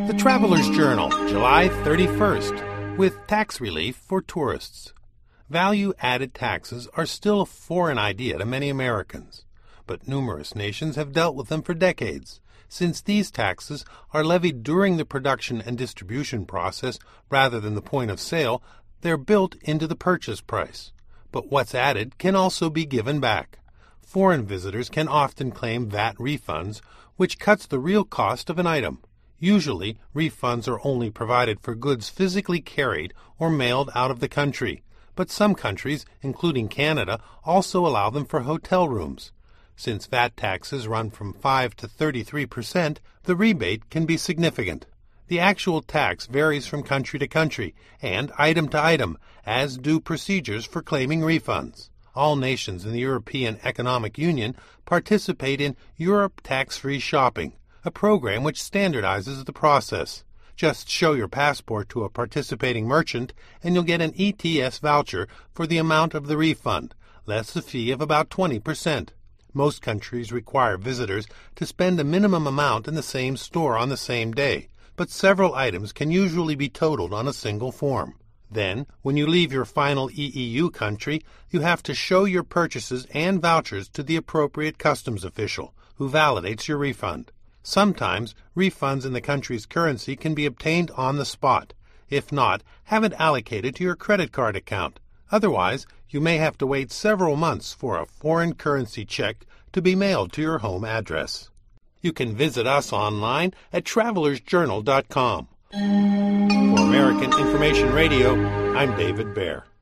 The Traveler's Journal, July 31st, with tax relief for tourists. Value-added taxes are still a foreign idea to many Americans, but numerous nations have dealt with them for decades. Since these taxes are levied during the production and distribution process rather than the point of sale, they're built into the purchase price. But what's added can also be given back. Foreign visitors can often claim VAT refunds, which cuts the real cost of an item. Usually, refunds are only provided for goods physically carried or mailed out of the country, but some countries, including Canada, also allow them for hotel rooms. Since VAT taxes run from 5 to 33%, the rebate can be significant. The actual tax varies from country to country and item to item, as do procedures for claiming refunds. All nations in the European Economic Union participate in Europe Tax-Free Shopping, a program which standardizes the process. Just show your passport to a participating merchant and you'll get an ETS voucher for the amount of the refund, less a fee of about 20%. Most countries require visitors to spend a minimum amount in the same store on the same day, but several items can usually be totaled on a single form. Then, when you leave your final EEU country, you have to show your purchases and vouchers to the appropriate customs official, who validates your refund. Sometimes, refunds in the country's currency can be obtained on the spot. If not, have it allocated to your credit card account. Otherwise, you may have to wait several months for a foreign currency check to be mailed to your home address. You can visit us online at travelersjournal.com. For American Information Radio, I'm David Baer.